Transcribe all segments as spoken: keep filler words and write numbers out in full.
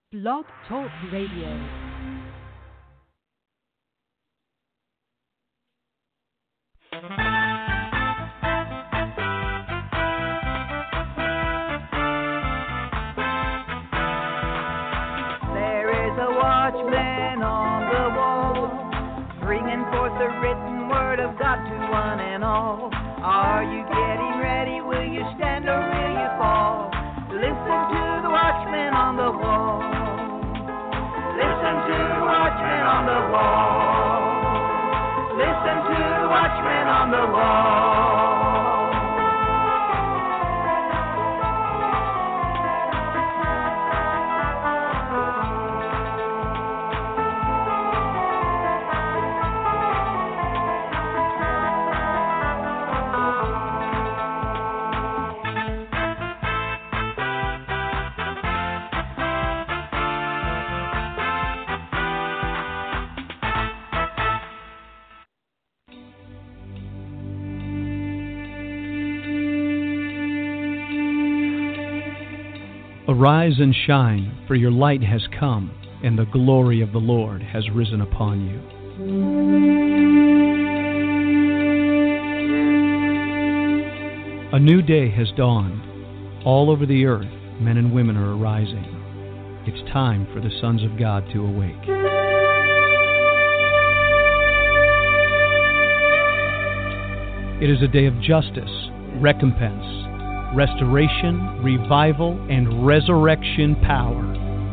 Blog Talk Radio. Watchman on the wall, bringing forth the written word of God to one and all. Are you getting ready? Will you stand or will you fall? Listen to the watchman on the wall. Listen to the watchman on the wall. Listen to the watchman on the wall. Arise and shine, for your light has come, and the glory of the Lord has risen upon you. A new day has dawned. All over the earth, men and women are arising. It's time for the sons of God to awake. It is a day of justice, recompense, restoration, revival, and resurrection power.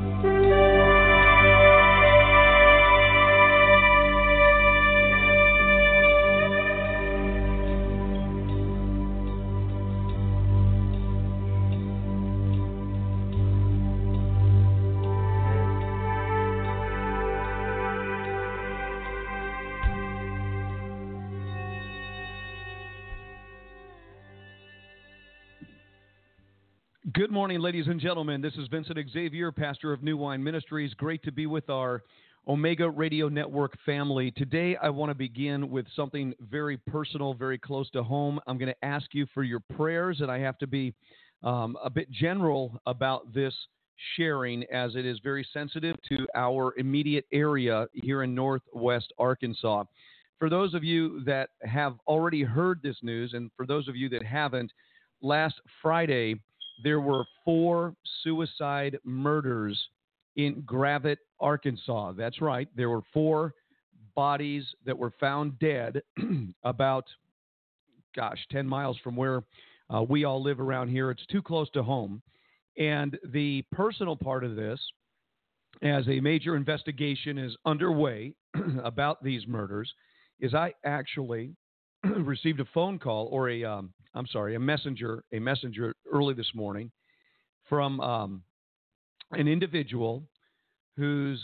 Good morning, ladies and gentlemen. This is Vincent Xavier, pastor of New Wine Ministries. Great to be with our Omega Radio Network family. Today, I want to begin with something very personal, very close to home. I'm going to ask you for your prayers, and I have to be um, a bit general about this sharing, as it is very sensitive to our immediate area here in Northwest Arkansas. For those of you that have already heard this news, and for those of you that haven't, last Friday, there were four suicide murders in Gravette, Arkansas. That's right. There were four bodies that were found dead about, gosh, ten miles from where uh, we all live around here. It's too close to home. And the personal part of this, as a major investigation is underway about these murders, is I actually received a phone call or a um, I'm sorry, a messenger, a messenger early this morning from um, an individual whose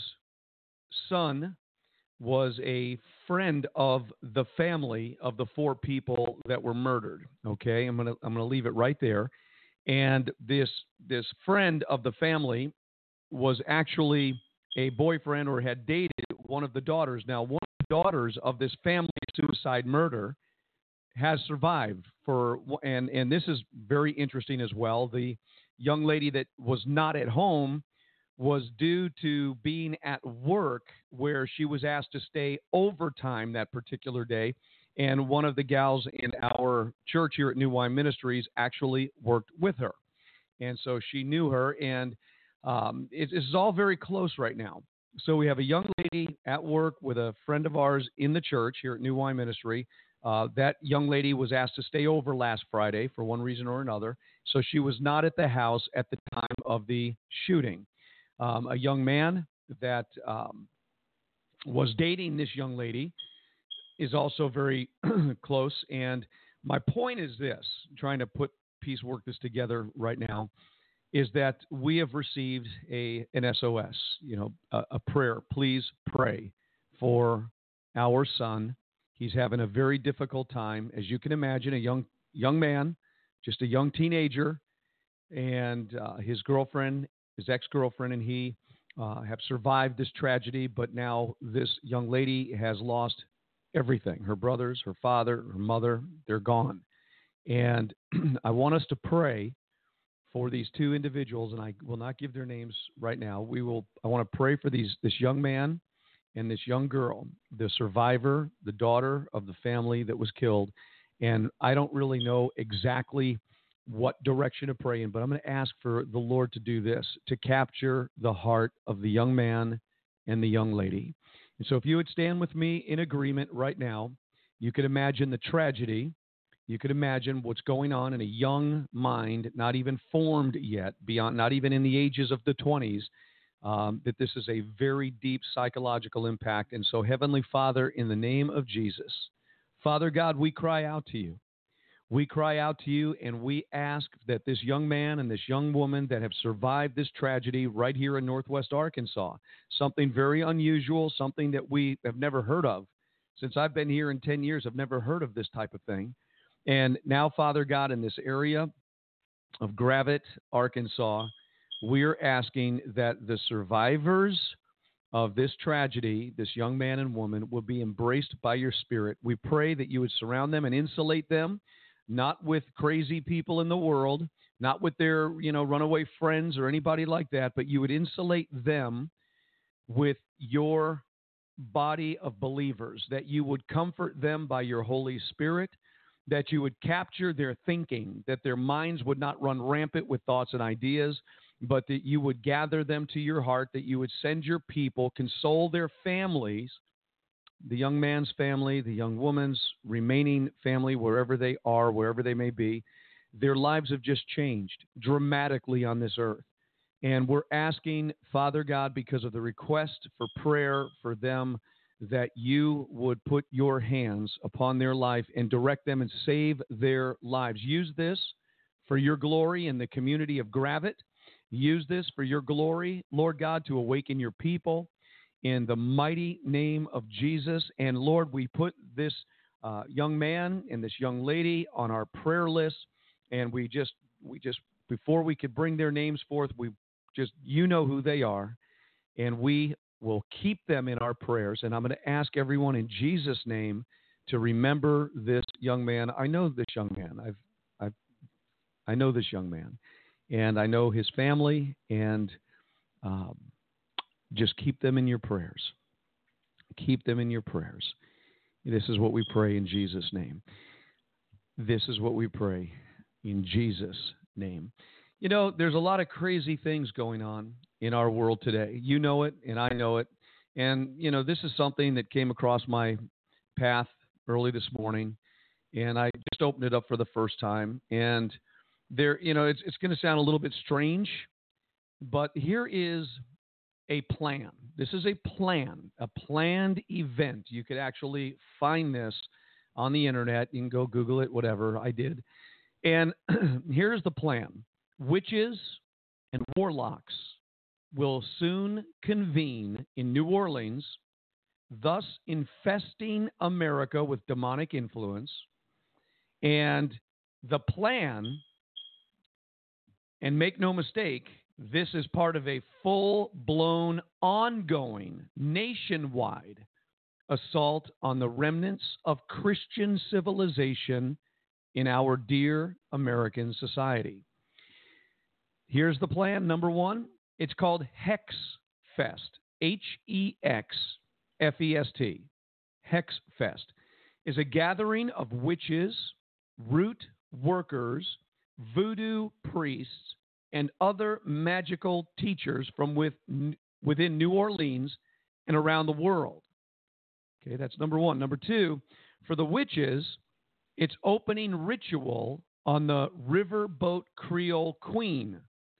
son was a friend of the family of the four people that were murdered. Okay, I'm gonna I'm gonna leave it right there. And this this friend of the family was actually a boyfriend or had dated one of the daughters. Now, one of the daughters of this family suicide murder has survived for, and, and this is very interesting as well. The young lady that was not at home was due to being at work where she was asked to stay overtime that particular day. And one of the gals in our church here at New Wine Ministries actually worked with her. And so she knew her, and um, it, it's all very close right now. So we have a young lady at work with a friend of ours in the church here at New Wine Ministry. Uh, that young lady was asked to stay over last Friday for one reason or another, so she was not at the house at the time of the shooting. Um, a young man that um, was dating this young lady is also very close, and my point is this, trying to put piecework this together right now, is that we have received a an S O S, you know, a, a prayer. Please pray for our son. He's having a very difficult time. As you can imagine, a young young man, just a young teenager, and uh, his girlfriend, his ex-girlfriend, and he uh, have survived this tragedy, but now this young lady has lost everything. Her brothers, her father, her mother, they're gone. And I want us to pray for these two individuals, and I will not give their names right now. We will. I want to pray for these this young man and this young girl, the survivor, the daughter of the family that was killed. And I don't really know exactly what direction to pray in, but I'm going to ask for the Lord to do this, to capture the heart of the young man and the young lady. And so if you would stand with me in agreement right now, you could imagine the tragedy. You could imagine what's going on in a young mind, not even formed yet, beyond, not even in the ages of the twenties, um, that this is a very deep psychological impact. And so, Heavenly Father, in the name of Jesus, Father God, we cry out to you. We cry out to you, and we ask that this young man and this young woman that have survived this tragedy right here in Northwest Arkansas, something very unusual, something that we have never heard of. Since I've been here in ten years, I've never heard of this type of thing. And now, Father God, in this area of Gravette, Arkansas, we're asking that the survivors of this tragedy, this young man and woman, will be embraced by your Spirit. We pray that you would surround them and insulate them, not with crazy people in the world, not with their, you know, runaway friends or anybody like that, but you would insulate them with your body of believers, that you would comfort them by your Holy Spirit, that you would capture their thinking, that their minds would not run rampant with thoughts and ideas, but that you would gather them to your heart, that you would send your people, console their families, the young man's family, the young woman's remaining family, wherever they are, wherever they may be. Their lives have just changed dramatically on this earth. And we're asking, Father God, because of the request for prayer for them, that you would put your hands upon their life and direct them and save their lives. Use this for your glory in the community of Gravette. Use this for your glory, Lord God, to awaken your people in the mighty name of Jesus. And Lord, we put this uh, young man and this young lady on our prayer list, and we just, we just, before we could bring their names forth, we just, you know who they are, and we will keep them in our prayers. And I'm going to ask everyone in Jesus' name to remember this young man. I know this young man. I've, I've, I know this young man. And I know his family, and um, just keep them in your prayers. Keep them in your prayers. This is what we pray in Jesus' name. This is what we pray in Jesus' name. You know, there's a lot of crazy things going on in our world today. You know it, and I know it. And, you know, this is something that came across my path early this morning, and I just opened it up for the first time. And There, you know, it's it's going to sound a little bit strange, but here is a plan. This is a plan, a planned event. You could actually find this on the internet. You can go Google it, whatever. I did. And here's the plan. Witches and warlocks will soon convene in New Orleans, thus infesting America with demonic influence. And the plan, and make no mistake, this is part of a full-blown, ongoing, nationwide assault on the remnants of Christian civilization in our dear American society. Here's the plan. Number one, it's called Hex Fest, H E X F E S T. Hex Fest is a gathering of witches, root workers, voodoo priests, and other magical teachers from with, within New Orleans and around the world. Okay, that's number one. Number two, for the witches, it's opening ritual on the Riverboat Creole Queen.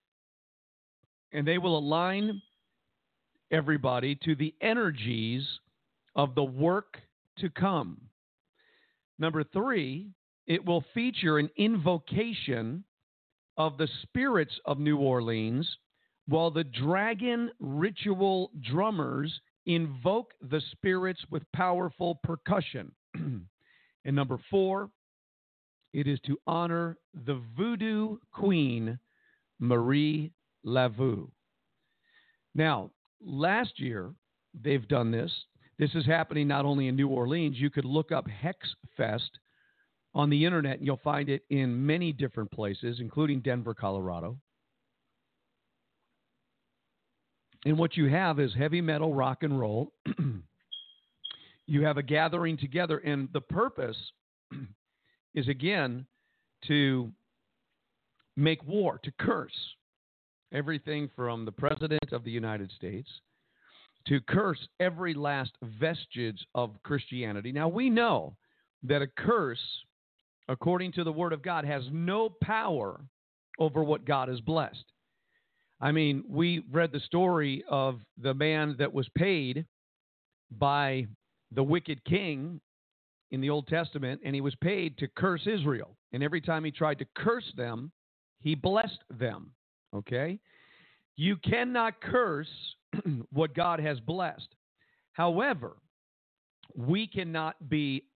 And they will align everybody to the energies of the work to come. Number three, it will feature an invocation of the spirits of New Orleans while the dragon ritual drummers invoke the spirits with powerful percussion. And number four, it is to honor the voodoo queen, Marie Laveau. Now, last year, they've done this. This is happening not only in New Orleans. You could look up Hex Fest on the internet, and you'll find it in many different places, including Denver, Colorado. And what you have is heavy metal rock and roll. You have a gathering together, and the purpose is, again, to make war, to curse everything from the President of the United States, to curse every last vestige of Christianity. Now, we know that a curse, according to the Word of God, has no power over what God has blessed. I mean, we read the story of the man that was paid by the wicked king in the Old Testament, and he was paid to curse Israel. And every time he tried to curse them, he blessed them. Okay? You cannot curse what God has blessed. However, we cannot be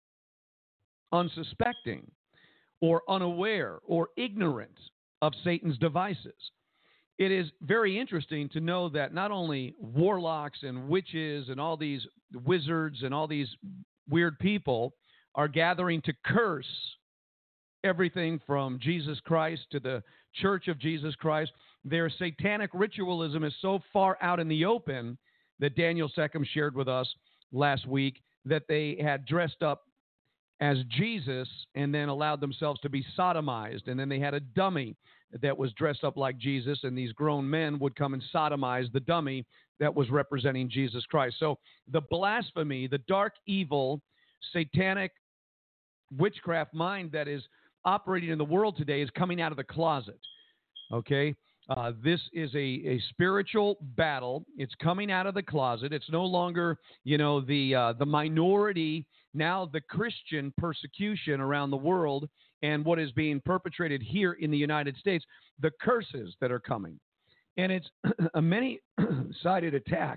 unsuspecting or unaware or ignorant of Satan's devices. It is very interesting to know that not only warlocks and witches and all these wizards and all these weird people are gathering to curse everything from Jesus Christ to the Church of Jesus Christ. Their satanic ritualism is so far out in the open that Daniel Seckham shared with us last week that they had dressed up as Jesus and then allowed themselves to be sodomized. And then they had a dummy that was dressed up like Jesus, and these grown men would come and sodomize the dummy that was representing Jesus Christ. So the blasphemy, the dark, evil, satanic witchcraft mind that is operating in the world today is coming out of the closet. Okay? Uh, this is a, a spiritual battle. It's coming out of the closet. It's no longer, you know, the uh, the minority, now the Christian persecution around the world and what is being perpetrated here in the United States, the curses that are coming. And it's a many-sided attack.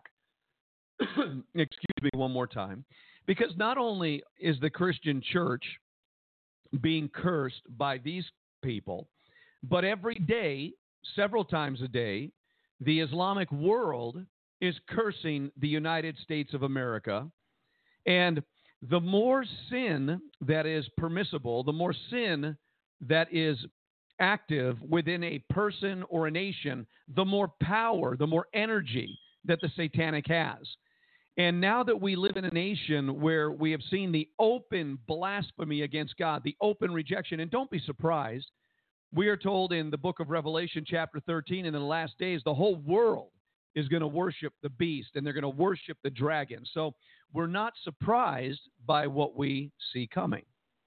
Excuse me one more time. Because not only is the Christian church being cursed by these people, but every day, several times a day, the Islamic world is cursing the United States of America. And the more sin that is permissible, the more sin that is active within a person or a nation, the more power, the more energy that the satanic has. And now that we live in a nation where we have seen the open blasphemy against God, the open rejection, and don't be surprised, we are told in the book of Revelation, chapter thirteen, in the last days, the whole world is going to worship the beast, and they're going to worship the dragon. So we're not surprised by what we see coming.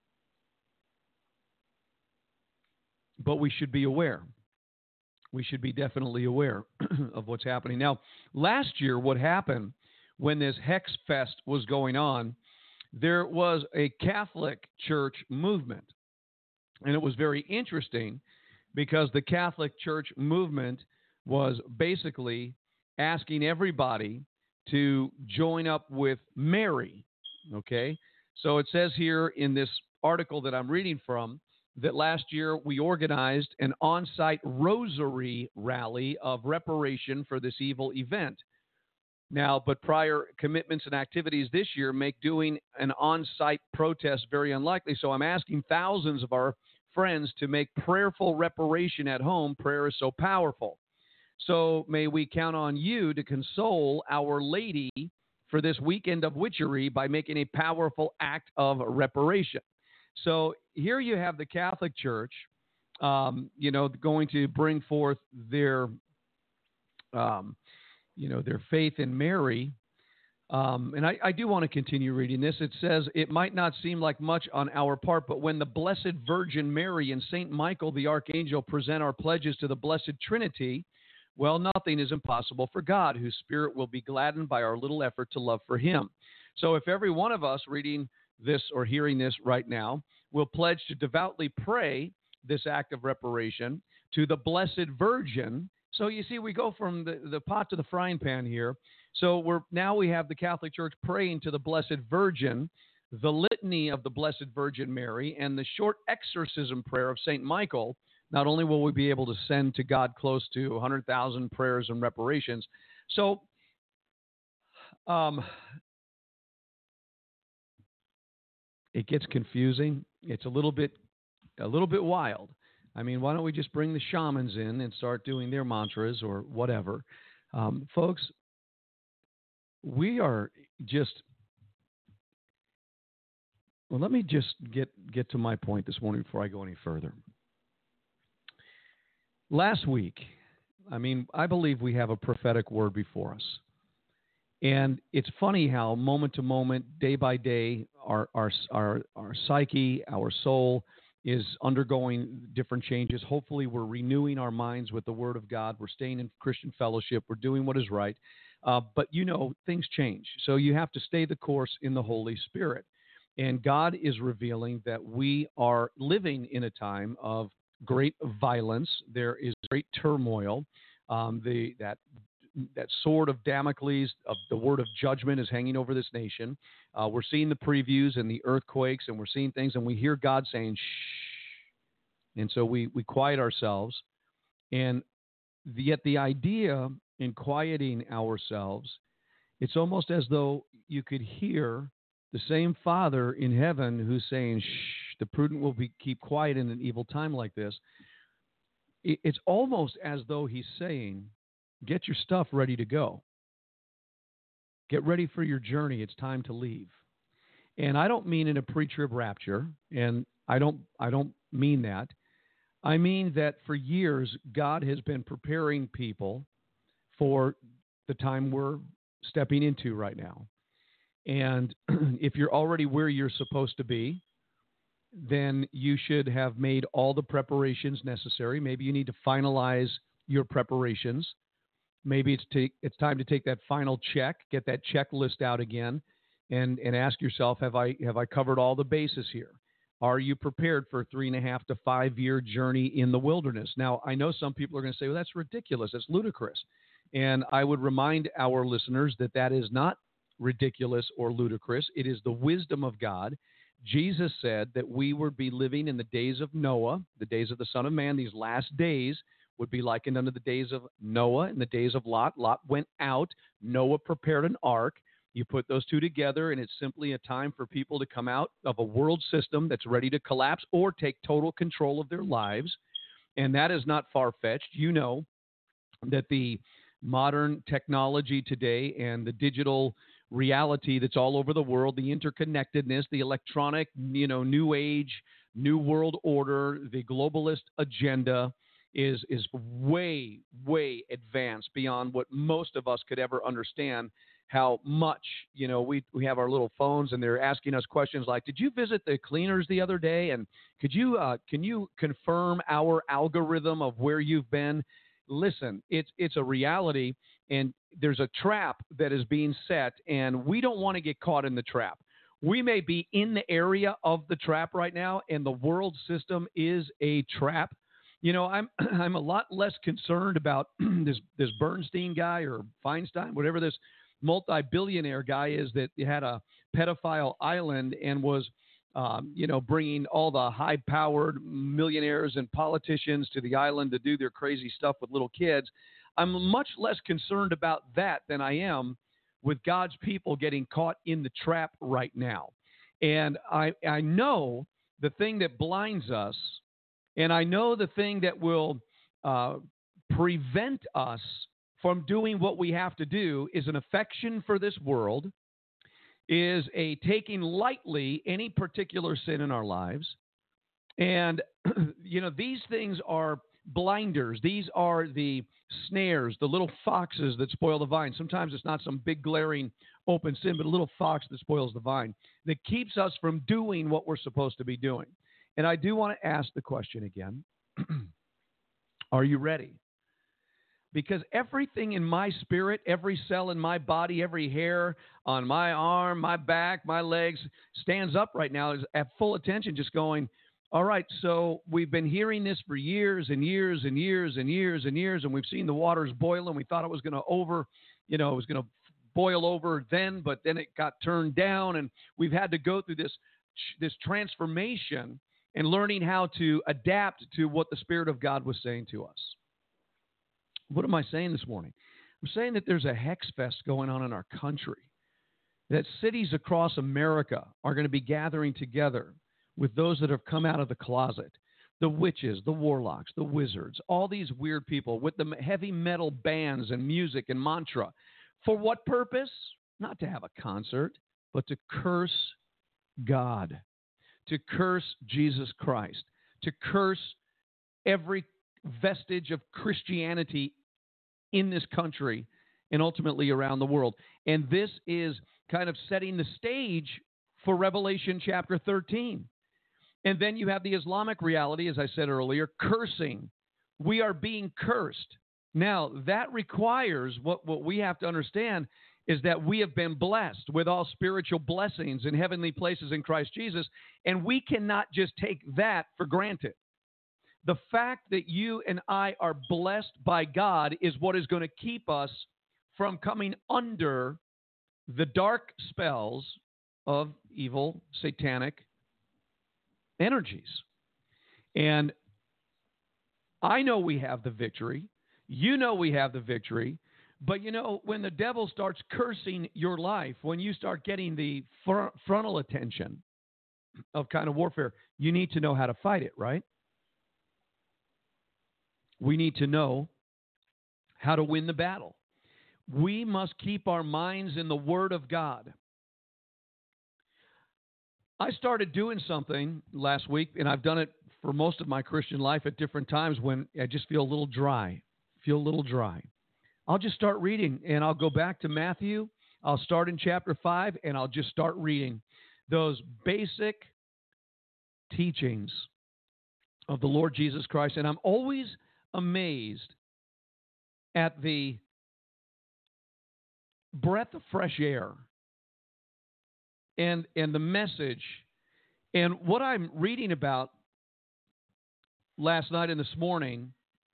But we should be aware. We should be definitely aware of what's happening. Now, last year, what happened when this Hex Fest was going on, there was a Catholic Church movement. And it was very interesting because the Catholic Church movement was basically asking everybody to join up with Mary, okay? So it says here in this article that I'm reading from that last year we organized an on-site rosary rally of reparation for this evil event. Now, but prior commitments and activities this year make doing an on-site protest very unlikely. So I'm asking thousands of our friends to make prayerful reparation at home. Prayer is so powerful. So may we count on you to console Our Lady for this weekend of witchery by making a powerful act of reparation. So here you have the Catholic Church, um, you know, going to bring forth their, um, you know, their faith in Mary. Um, and I, I do want to continue reading this. It says, it might not seem like much on our part, but when the Blessed Virgin Mary and Saint Michael the Archangel present our pledges to the Blessed Trinity, well, nothing is impossible for God, whose spirit will be gladdened by our little effort to love for him. So if every one of us reading this or hearing this right now will pledge to devoutly pray this act of reparation to the Blessed Virgin. So you see, we go from the, the pot to the frying pan here. So we're now we have the Catholic Church praying to the Blessed Virgin, the litany of the Blessed Virgin Mary, and the short exorcism prayer of Saint Michael. Not only will we be able to send to God close to one hundred thousand prayers and reparations. So um, it gets confusing. It's a little bit a little bit wild. I mean, why don't we just bring the shamans in and start doing their mantras or whatever? Um, folks, we are just, well, let me just get, get to my point this morning before I go any further. Last week, I mean, I believe we have a prophetic word before us. And it's funny how moment to moment, day by day, our, our, our, our psyche, our soul is undergoing different changes. Hopefully, we're renewing our minds with the Word of God. We're staying in Christian fellowship. We're doing what is right. Uh, but, you know, things change. So you have to stay the course in the Holy Spirit. And God is revealing that we are living in a time of great violence. There is great turmoil. Um, the that that sword of Damocles of the word of judgment is hanging over this nation. Uh, we're seeing the previews and the earthquakes, and we're seeing things, and we hear God saying, shh. And so we, we quiet ourselves. And the, yet the idea in quieting ourselves, it's almost as though you could hear the same Father in heaven who's saying, shh, the prudent will be, keep quiet in an evil time like this. It, it's almost as though he's saying, get your stuff ready to go. Get ready for your journey. It's time to leave. And I don't mean in a pre-trib rapture, and I don't I don't mean that. I mean that for years, God has been preparing people for the time we're stepping into right now. And if you're already where you're supposed to be, then you should have made all the preparations necessary. Maybe you need to finalize your preparations. Maybe it's take, it's time to take that final check, get that checklist out again, and, and ask yourself, have I have I covered all the bases here? Are you prepared for a three and a half to five year journey in the wilderness? Now, I know some people are going to say, well, that's ridiculous. That's ludicrous. And I would remind our listeners that that is not ridiculous or ludicrous. It is the wisdom of God. Jesus said that we would be living in the days of Noah, the days of the Son of Man. These last days would be likened unto the days of Noah and the days of Lot. Lot went out. Noah prepared an ark. You put those two together, and it's simply a time for people to come out of a world system that's ready to collapse or take total control of their lives. And that is not far-fetched. You know that the modern technology today and the digital reality that's all over the world, the interconnectedness, the electronic, you know, new age, new world order, the globalist agenda is is way, way advanced beyond what most of us could ever understand. How much, you know, we we have our little phones and they're asking us questions like, did you visit the cleaners the other day? And could you uh, can you confirm our algorithm of where you've been? Listen, it's it's a reality, and there's a trap that is being set, and we don't want to get caught in the trap. We may be in the area of the trap right now, and the world system is a trap. You know, I'm I'm a lot less concerned about this this Bernstein guy or Feinstein, whatever this multi-billionaire guy is that had a pedophile island and was, um, you know, bringing all the high-powered millionaires and politicians to the island to do their crazy stuff with little kids. I'm much less concerned about that than I am with God's people getting caught in the trap right now. And I I know the thing that blinds us, and I know the thing that will uh, prevent us from doing what we have to do is an affection for this world, is a taking lightly any particular sin in our lives. And, you know, these things are blinders. These are the snares, the little foxes that spoil the vine. Sometimes it's not some big glaring open sin, but a little fox that spoils the vine that keeps us from doing what we're supposed to be doing. And I do want to ask the question again, are you ready? Because everything in my spirit, every cell in my body, every hair on my arm, my back, my legs stands up right now is at full attention, just going, all right, so we've been hearing this for years and years and years and years and years, and we've seen the waters boil, and we thought it was going to over, you know, it was going to boil over then, but then it got turned down, and we've had to go through this this transformation and learning how to adapt to what the Spirit of God was saying to us. What am I saying this morning? I'm saying that there's a hex fest going on in our country, that cities across America are going to be gathering together with those that have come out of the closet. the witches, the warlocks, the wizards, all these weird people with the heavy metal bands and music and mantra. For what purpose? Not to have a concert, but to curse God, to curse Jesus Christ, to curse every vestige of Christianity in this country and ultimately around the world. And this is kind of setting the stage for Revelation chapter thirteen. And then you have the Islamic reality, as I said earlier, cursing. We are being cursed. Now, that requires, what, what we have to understand is that we have been blessed with all spiritual blessings in heavenly places in Christ Jesus, and we cannot just take that for granted. The fact that you and I are blessed by God is what is going to keep us from coming under the dark spells of evil, satanic energies. And I know we have the victory. You know we have the victory. But, you know, when the devil starts cursing your life, when you start getting the fr- frontal attention of kind of warfare, you need to know how to fight it, right? We need to know how to win the battle. We must keep our minds in the Word of God. I started doing something last week, and I've done it for most of my Christian life at different times when I just feel a little dry, feel a little dry. I'll just start reading, and I'll go back to Matthew. I'll start in chapter five, and I'll just start reading those basic teachings of the Lord Jesus Christ. And I'm always amazed at the breath of fresh air and, and the message. And what I'm reading about last night and this morning,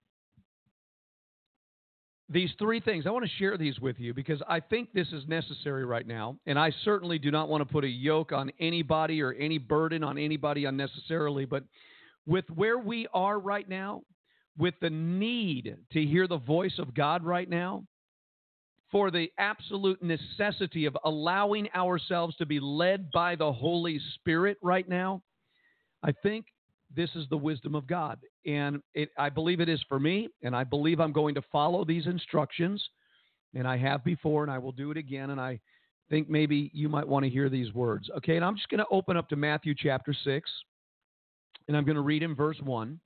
these three things, I want to share these with you because I think this is necessary right now. And I certainly do not want to put a yoke on anybody or any burden on anybody unnecessarily. But with where we are right now, with the need to hear the voice of God right now, for the absolute necessity of allowing ourselves to be led by the Holy Spirit right now, I think this is the wisdom of God. And it, I believe it is for me, and I believe I'm going to follow these instructions, and I have before, and I will do it again, and I think maybe you might want to hear these words. Okay, and I'm just going to open up to Matthew chapter six, and I'm going to read in verse one.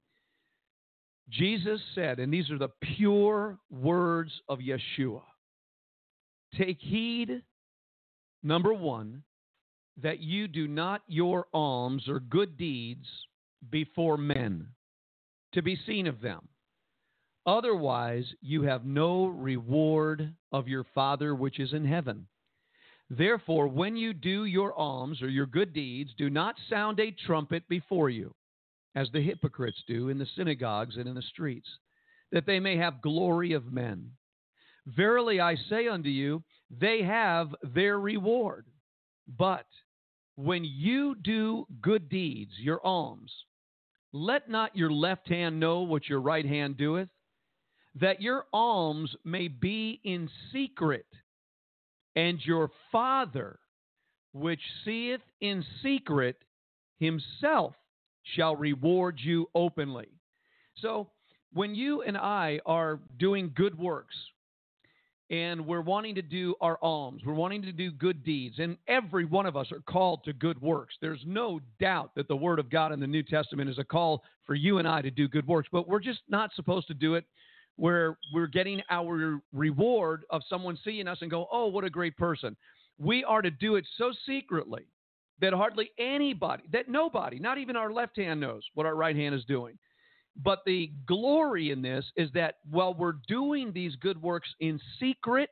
Jesus said, and these are the pure words of Yeshua, take heed, number one, that you do not your alms or good deeds before men, to be seen of them. Otherwise, you have no reward of your Father which is in heaven. Therefore, when you do your alms or your good deeds, do not sound a trumpet before you, as the hypocrites do in the synagogues and in the streets, that they may have glory of men. Verily I say unto you, they have their reward. But when you do good deeds, your alms, let not your left hand know what your right hand doeth, that your alms may be in secret, and your Father, which seeth in secret, himself shall reward you openly. So when you and I are doing good works, and we're wanting to do our alms, we're wanting to do good deeds, and every one of us are called to good works. There's no doubt that the Word of God in the New Testament is a call for you and I to do good works, but we're just not supposed to do it where we're getting our reward of someone seeing us and go, oh, what a great person. We are to do it so secretly that hardly anybody, that nobody, not even our left hand knows what our right hand is doing. But the glory in this is that while we're doing these good works in secret,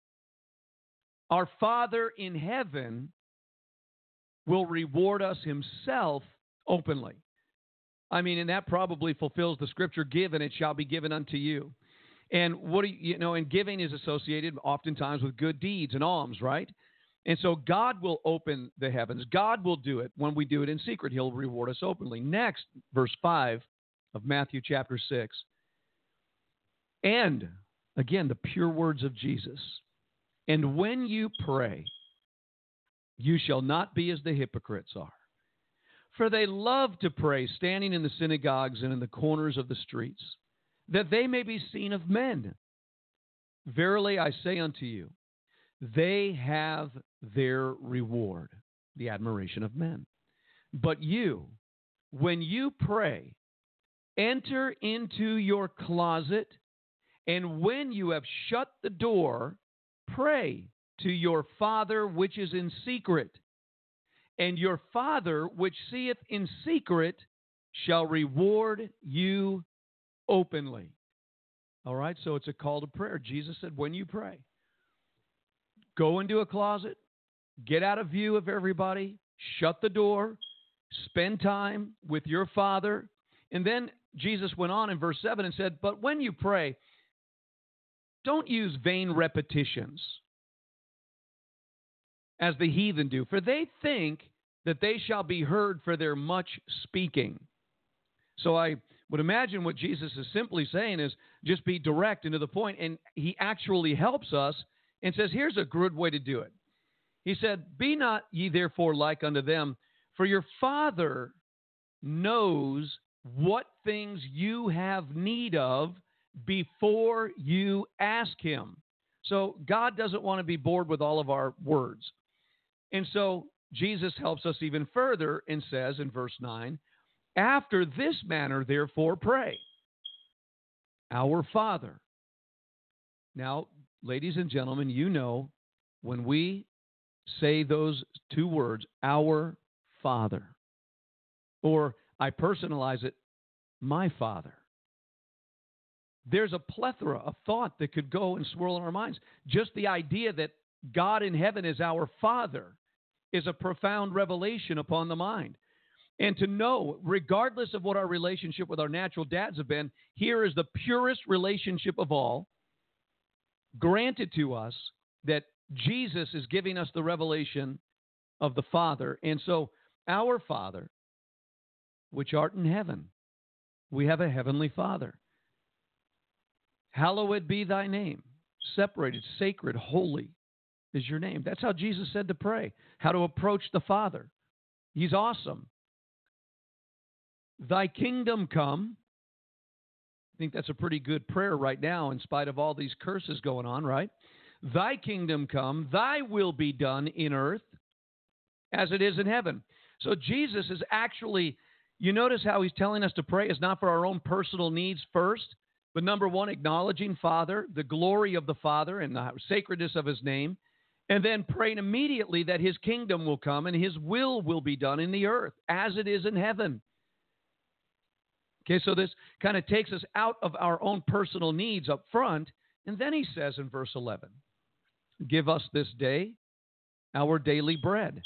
our Father in heaven will reward us himself openly. I mean, and that probably fulfills the scripture, give and it shall be given unto you. And what do you, you know, and giving is associated oftentimes with good deeds and alms, right? And so God will open the heavens. God will do it when we do it in secret. He'll reward us openly. Next, verse five. Of Matthew chapter six. And, again, the pure words of Jesus. And when you pray, you shall not be as the hypocrites are. For they love to pray, standing in the synagogues and in the corners of the streets, that they may be seen of men. Verily I say unto you, they have their reward, the admiration of men. But you, when you pray, enter into your closet, and when you have shut the door, pray to your Father which is in secret. And your Father which seeth in secret shall reward you openly. All right, so it's a call to prayer. Jesus said, when you pray, go into a closet, get out of view of everybody, shut the door, spend time with your Father. And then Jesus went on in verse seven and said, but when you pray, don't use vain repetitions as the heathen do, for they think that they shall be heard for their much speaking. So I would imagine what Jesus is simply saying is just be direct and to the point, and he actually helps us and says, here's a good way to do it. He said, be not ye therefore like unto them, for your Father knows what things you have need of before you ask him. So God doesn't want to be bored with all of our words. And so Jesus helps us even further and says in verse nine, after this manner, therefore, pray, our Father. Now, ladies and gentlemen, you know when we say those two words, our Father, or I personalize it, my Father, there's a plethora of thought that could go and swirl in our minds. Just the idea that God in heaven is our Father is a profound revelation upon the mind. And to know, regardless of what our relationship with our natural dads have been, here is the purest relationship of all, granted to us, that Jesus is giving us the revelation of the Father. And so, our Father, which art in heaven, we have a heavenly Father. Hallowed be thy name. Separated, sacred, holy is your name. That's how Jesus said to pray, how to approach the Father. He's awesome. Thy kingdom come. I think that's a pretty good prayer right now in spite of all these curses going on, right? Thy kingdom come, thy will be done in earth as it is in heaven. So Jesus is actually, you notice how he's telling us to pray is not for our own personal needs first, but number one, acknowledging Father, the glory of the Father and the sacredness of his name, and then praying immediately that his kingdom will come and his will will be done in the earth as it is in heaven. Okay, so this kind of takes us out of our own personal needs up front, and then he says in verse eleven, give us this day our daily bread.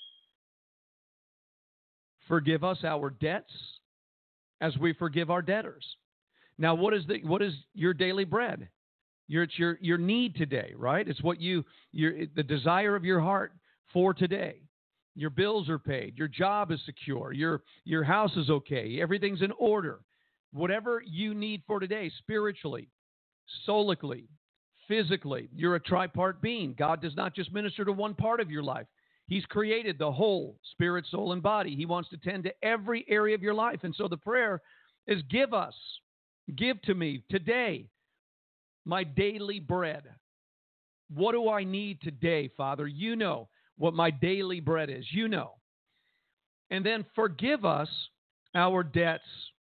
Forgive us our debts as we forgive our debtors. Now, what is the what is your daily bread? Your it's your your need today, right? It's what you your the desire of your heart for today. Your bills are paid. Your job is secure. Your your house is okay. Everything's in order. Whatever you need for today, spiritually, solically, physically, you're a tripart being. God does not just minister to one part of your life. He's created the whole spirit, soul, and body. He wants to tend to every area of your life. And so the prayer is give us, give to me today my daily bread. What do I need today, Father? You know what my daily bread is. You know. And then forgive us our debts.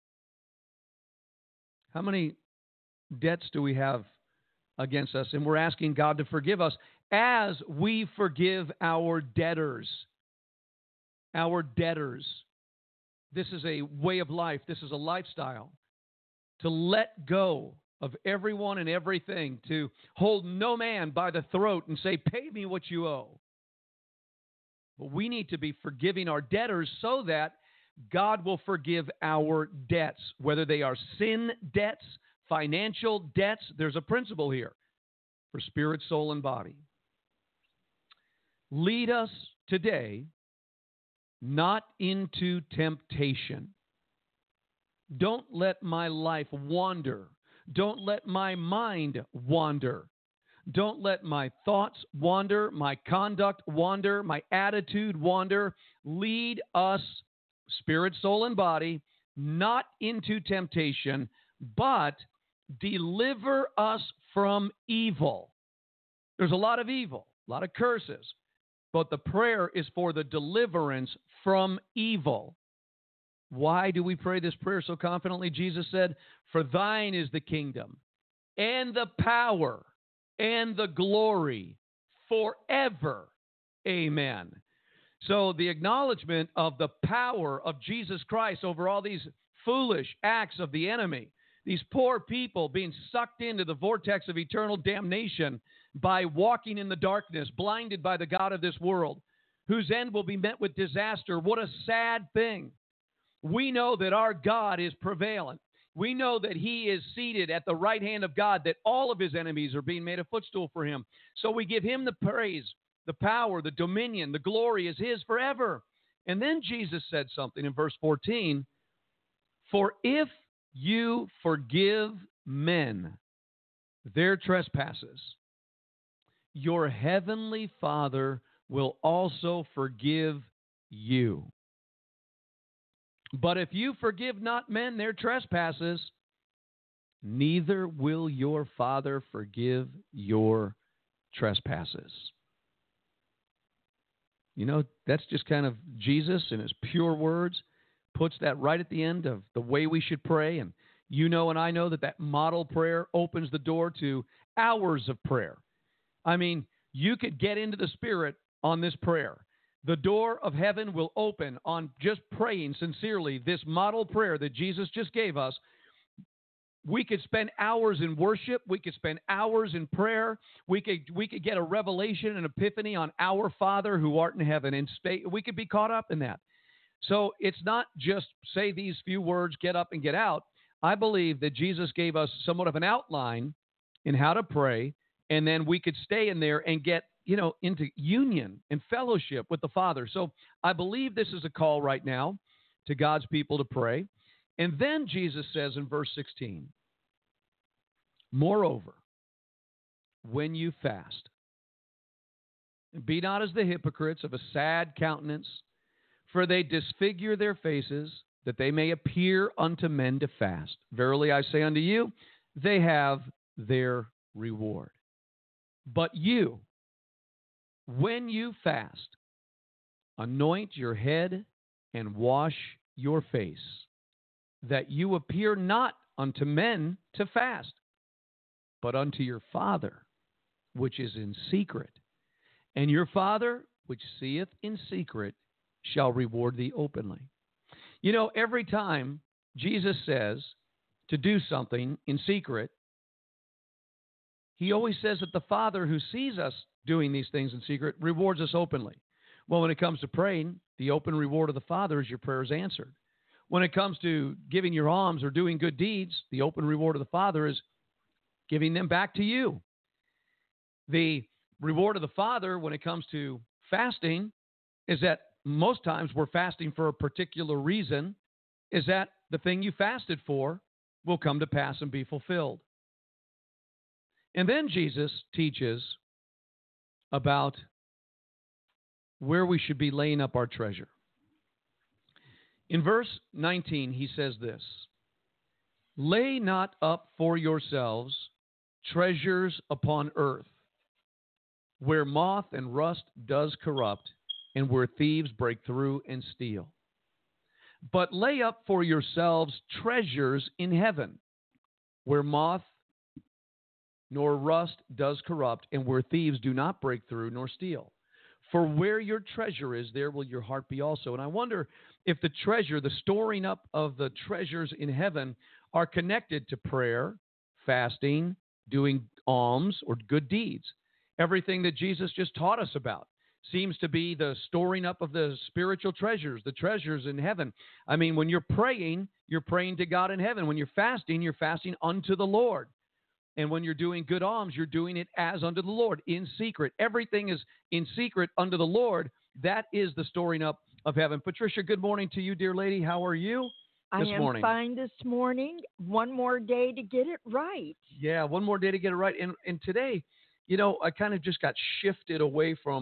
How many debts do we have against us? And we're asking God to forgive us as we forgive our debtors. Our debtors. This is a way of life. This is a lifestyle. To let go of everyone and everything. To hold no man by the throat and say, pay me what you owe. But we need to be forgiving our debtors so that God will forgive our debts, whether they are sin debts, financial debts. There's a principle here for spirit, soul, and body. Lead us today not into temptation. Don't let my life wander. Don't let my mind wander. Don't let my thoughts wander, my conduct wander, my attitude wander. Lead us spirit, soul, and body, not into temptation, but deliver us from evil. There's a lot of evil, a lot of curses, but the prayer is for the deliverance from evil. Why do we pray this prayer so confidently? Jesus said, "For thine is the kingdom and the power and the glory forever. Amen." So the acknowledgement of the power of Jesus Christ over all these foolish acts of the enemy, these poor people being sucked into the vortex of eternal damnation by walking in the darkness, blinded by the god of this world, whose end will be met with disaster. What a sad thing. We know that our God is prevalent. We know that he is seated at the right hand of God, that all of his enemies are being made a footstool for him. So we give him the praise, the power, the dominion, the glory is his forever. And then Jesus said something in verse fourteen, "For if you forgive men their trespasses, your heavenly Father will also forgive you. But if you forgive not men their trespasses, neither will your Father forgive your trespasses." You know, that's just kind of Jesus in his pure words, puts that right at the end of the way we should pray. And you know and I know that that model prayer opens the door to hours of prayer. I mean, you could get into the Spirit on this prayer. The door of heaven will open on just praying sincerely this model prayer that Jesus just gave us. We could spend hours in worship. We could spend hours in prayer. We could we could get a revelation, an epiphany on our Father who art in heaven, and stay, we could be caught up in that. So it's not just say these few words, get up and get out. I believe that Jesus gave us somewhat of an outline in how to pray, and then we could stay in there and get, you know, into union and fellowship with the Father. So I believe this is a call right now to God's people to pray. And then Jesus says in verse sixteen, "Moreover, when you fast, be not as the hypocrites of a sad countenance, for they disfigure their faces, that they may appear unto men to fast. Verily I say unto you, they have their reward. But you, when you fast, anoint your head and wash your face, that you appear not unto men to fast, but unto your Father, which is in secret. And your Father, which seeth in secret, shall reward thee openly." You know, every time Jesus says to do something in secret, he always says that the Father who sees us doing these things in secret rewards us openly. Well, when it comes to praying, the open reward of the Father is your prayers answered. When it comes to giving your alms or doing good deeds, the open reward of the Father is giving them back to you. The reward of the Father when it comes to fasting is that most times we're fasting for a particular reason, is that the thing you fasted for will come to pass and be fulfilled. And then Jesus teaches about where we should be laying up our treasure. In verse nineteen, he says this, "Lay not up for yourselves treasures upon earth, where moth and rust does corrupt, and where thieves break through and steal. But lay up for yourselves treasures in heaven, where moth nor rust does corrupt, and where thieves do not break through nor steal. For where your treasure is, there will your heart be also." And I wonder if the treasure, the storing up of the treasures in heaven, are connected to prayer, fasting, doing alms, or good deeds. Everything that Jesus just taught us about seems to be the storing up of the spiritual treasures, the treasures in heaven. I mean, when you're praying, you're praying to God in heaven. When you're fasting, you're fasting unto the Lord. And when you're doing good alms, you're doing it as unto the Lord, in secret. Everything is in secret unto the Lord. That is the storing up of heaven. Patricia, good morning to you, dear lady. How are you this I am morning? fine this morning. One more day to get it right. Yeah, one more day to get it right. And, and today, you know, I kind of just got shifted away from,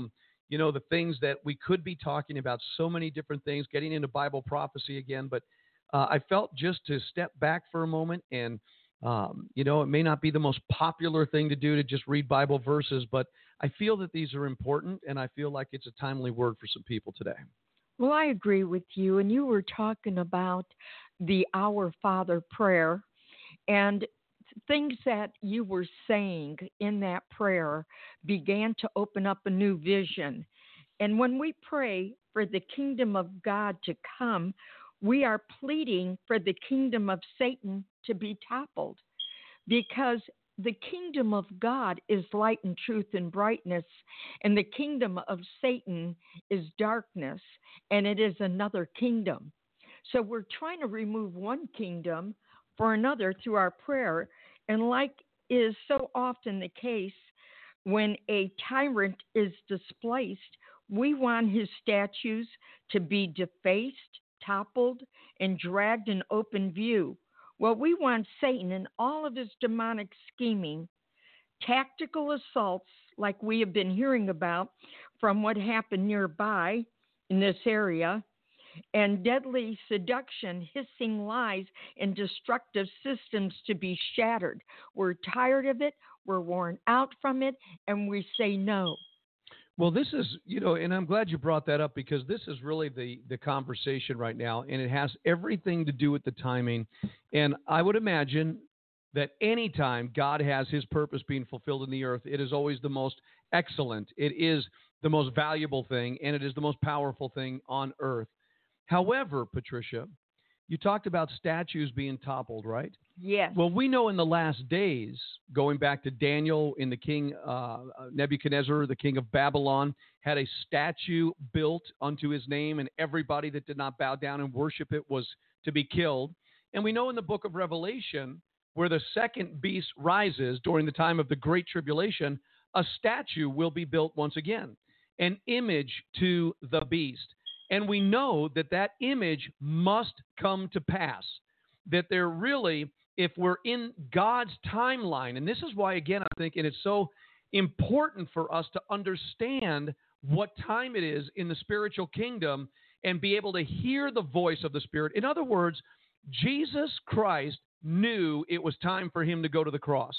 you know, the things that we could be talking about, so many different things, getting into Bible prophecy again. But uh, I felt just to step back for a moment and, um, you know, it may not be the most popular thing to do to just read Bible verses, but I feel that these are important, and I feel like it's a timely word for some people today. Well, I agree with you. And you were talking about the Our Father prayer, and things that you were saying in that prayer began to open up a new vision. And when we pray for the kingdom of God to come, we are pleading for the kingdom of Satan to be toppled, because the kingdom of God is light and truth and brightness, and the kingdom of Satan is darkness, and it is another kingdom. So we're trying to remove one kingdom for another through our prayer. And like is so often the case, when a tyrant is displaced, we want his statues to be defaced, toppled, and dragged in open view. Well, we want Satan and all of his demonic scheming, tactical assaults like we have been hearing about from what happened nearby in this area, and deadly seduction, hissing lies, and destructive systems to be shattered. We're tired of it, we're worn out from it, and we say no. Well, this is, you know, and I'm glad you brought that up, because this is really the, the conversation right now, and it has everything to do with the timing. And I would imagine that anytime God has his purpose being fulfilled in the earth, it is always the most excellent. It is the most valuable thing, and it is the most powerful thing on earth. However, Patricia, you talked about statues being toppled, right? Yes. Well, we know in the last days, going back to Daniel in the king uh, Nebuchadnezzar, the king of Babylon, had a statue built unto his name, and everybody that did not bow down and worship it was to be killed. And we know in the book of Revelation, where the second beast rises during the time of the Great Tribulation, a statue will be built once again, an image to the beast. And we know that that image must come to pass, that there really, if we're in God's timeline, and this is why, again, I'm thinking it's so important for us to understand what time it is in the spiritual kingdom and be able to hear the voice of the Spirit. In other words, Jesus Christ knew it was time for him to go to the cross,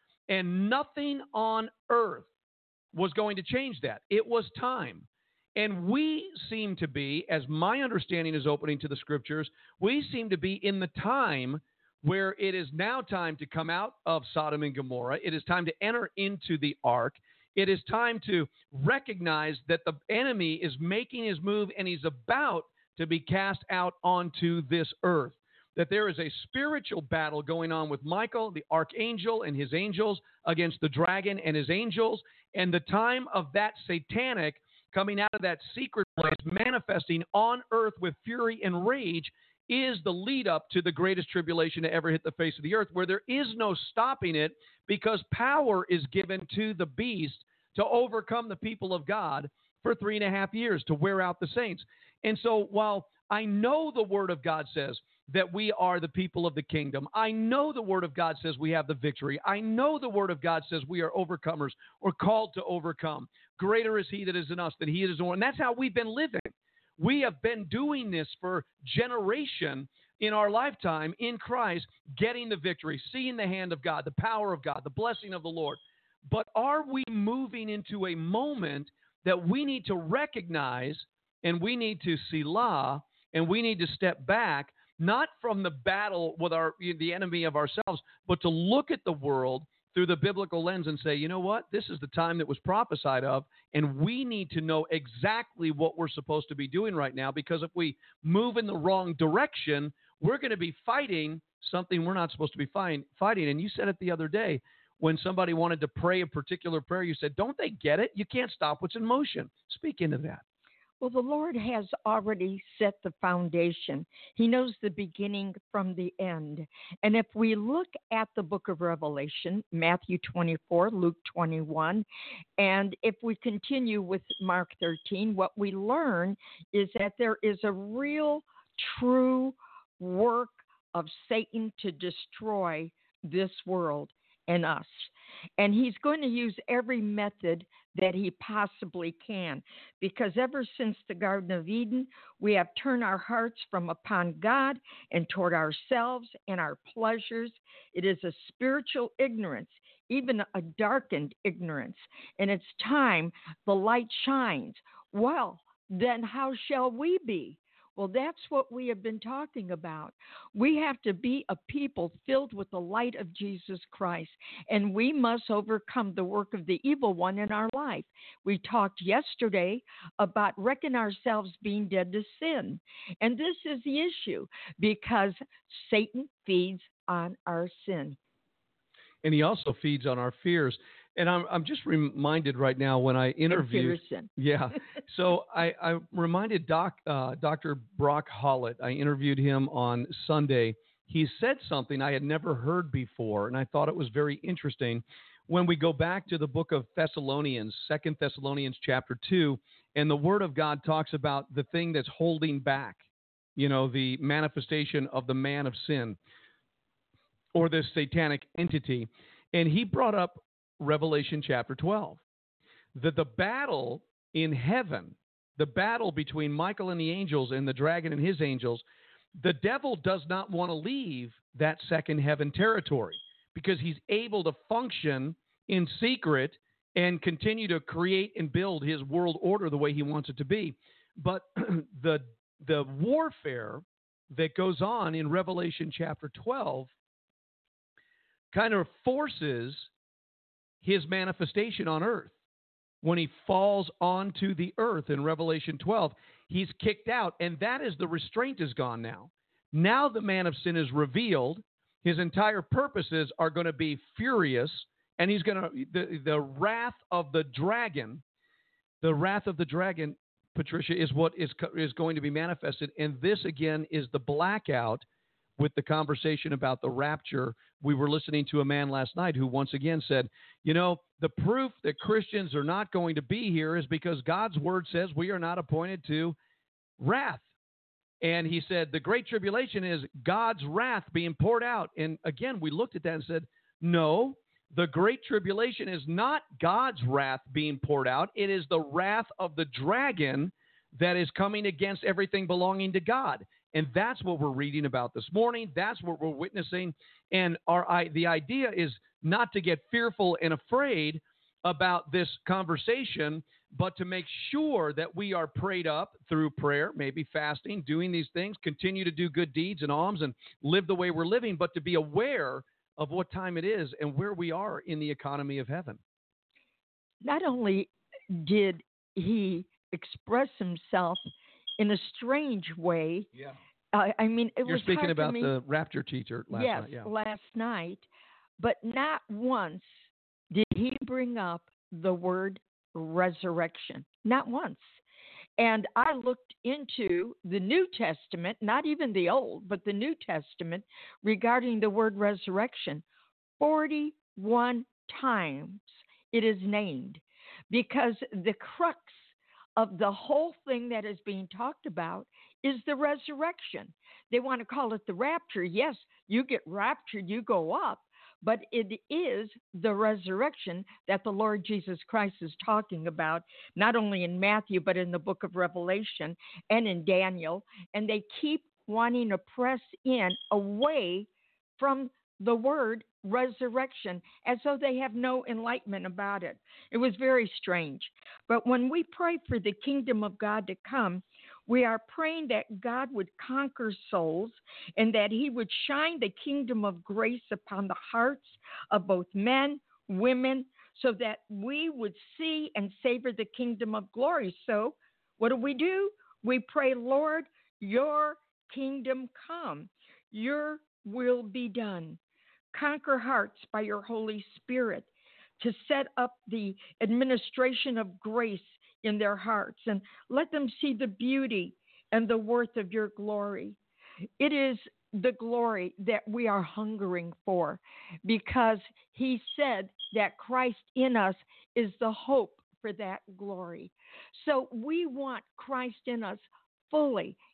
and nothing on earth was going to change that. It was time. And we seem to be, as my understanding is opening to the scriptures, we seem to be in the time where it is now time to come out of Sodom and Gomorrah. It is time to enter into the ark. It is time to recognize that the enemy is making his move, and he's about to be cast out onto this earth. That there is a spiritual battle going on with Michael, the archangel, and his angels against the dragon and his angels. And the time of that satanic coming out of that secret place, manifesting on earth with fury and rage, is the lead up to the greatest tribulation to ever hit the face of the earth, where there is no stopping it, because power is given to the beast to overcome the people of God for three and a half years, to wear out the saints. And so while I know the Word of God says that we are the people of the kingdom, I know the Word of God says we have the victory, I know the Word of God says we are overcomers or called to overcome. Greater is he that is in us than he that is in the world. And that's how we've been living. We have been doing this for generation in our lifetime in Christ, getting the victory, seeing the hand of God, the power of God, the blessing of the Lord. But are we moving into a moment that we need to recognize, and we need to selah, and we need to step back, not from the battle with our the enemy of ourselves, but to look at the world through the biblical lens and say, you know what, this is the time that was prophesied of, and we need to know exactly what we're supposed to be doing right now, because if we move in the wrong direction, we're going to be fighting something we're not supposed to be fighting. And you said it the other day, when somebody wanted to pray a particular prayer, you said, don't they get it? You can't stop what's in motion. Speak into that. Well, the Lord has already set the foundation. He knows the beginning from the end. And if we look at the book of Revelation, Matthew twenty-four, Luke twenty-one, and if we continue with Mark thirteen, what we learn is that there is a real, true work of Satan to destroy this world and us. And he's going to use every method that he possibly can, because ever since the Garden of Eden, we have turned our hearts from upon God and toward ourselves and our pleasures. It is a spiritual ignorance, even a darkened ignorance. And it's time the light shines. Well, then how shall we be? Well, that's what we have been talking about. We have to be a people filled with the light of Jesus Christ, and we must overcome the work of the evil one in our life. We talked yesterday about reckon ourselves being dead to sin, and this is the issue because Satan feeds on our sin. And he also feeds on our fears. And I'm I'm just reminded right now when I interviewed, yeah. So I, I reminded Doc uh, Doctor Brock Hollett. I interviewed him on Sunday. He said something I had never heard before, and I thought it was very interesting. When we go back to the book of Thessalonians, Second Thessalonians chapter two, and the Word of God talks about the thing that's holding back, you know, the manifestation of the man of sin or this satanic entity, and he brought up Revelation chapter twelve, that the battle in heaven, the battle between Michael and the angels and the dragon and his angels, the devil does not want to leave that second heaven territory because he's able to function in secret and continue to create and build his world order the way he wants it to be. But the the warfare that goes on in Revelation chapter twelve kind of forces his manifestation on earth. When he falls onto the earth in Revelation twelve, he's kicked out, and that is the restraint is gone now. Now the man of sin is revealed. His entire purposes are going to be furious, and he's going to, the, the wrath of the dragon, the wrath of the dragon, Patricia, is what is, is going to be manifested. And this, again, is the blackout with the conversation about the rapture. We were listening to a man last night who once again said, you know, the proof that Christians are not going to be here is because God's word says we are not appointed to wrath. And he said the great tribulation is God's wrath being poured out. And again, we looked at that and said, no, the great tribulation is not God's wrath being poured out. It is the wrath of the dragon that is coming against everything belonging to God. And that's what we're reading about this morning. That's what we're witnessing. And our I, the idea is not to get fearful and afraid about this conversation, but to make sure that we are prayed up through prayer, maybe fasting, doing these things, continue to do good deeds and alms and live the way we're living, but to be aware of what time it is and where we are in the economy of heaven. Not only did he express himself in a strange way. Yeah. Uh, I mean, it You're was speaking hard about to me, the rapture teacher last yes, night. Yeah. last night. But not once did he bring up the word resurrection. Not once. And I looked into the New Testament, not even the Old, but the New Testament, regarding the word resurrection. forty-one times it is named, because the crux of the whole thing that is being talked about is the resurrection. They want to call it the rapture. Yes, you get raptured, you go up, but it is the resurrection that the Lord Jesus Christ is talking about, not only in Matthew, but in the book of Revelation and in Daniel. And they keep wanting to press in away from the word resurrection as though they have no enlightenment about it. It was very strange. But when we pray for the kingdom of God to come, we are praying that God would conquer souls and that he would shine the kingdom of grace upon the hearts of both men, women, so that we would see and savor the kingdom of glory. So what do we do? We pray, Lord, your kingdom come, your will be done. Conquer hearts by your Holy Spirit to set up the administration of grace in their hearts, and let them see the beauty and the worth of your glory. It is the glory that we are hungering for, because he said that Christ in us is the hope for that glory. So we want Christ in us fully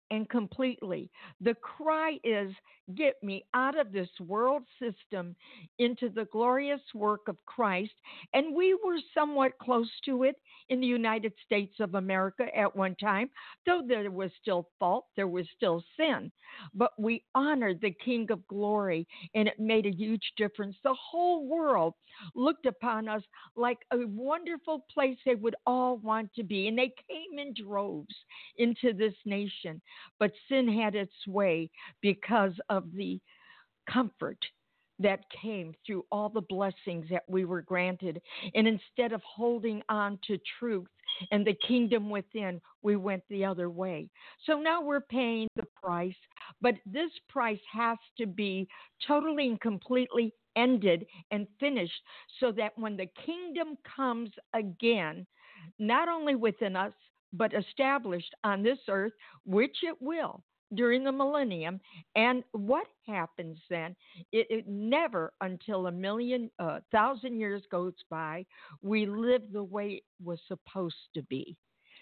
and completely. The cry is, get me out of this world system into the glorious work of Christ. And we were somewhat close to it in the United States of America at one time, though there was still fault, there was still sin. But we honored the King of Glory, and it made a huge difference. The whole world looked upon us like a wonderful place they would all want to be, and they came in droves into this nation. But sin had its way because of the comfort that came through all the blessings that we were granted. And instead of holding on to truth and the kingdom within, we went the other way. So now we're paying the price, but this price has to be totally and completely ended and finished so that when the kingdom comes again, not only within us, but established on this earth, which it will during the millennium. And what happens then? It, it never until a million, uh, thousand years goes by, we live the way it was supposed to be.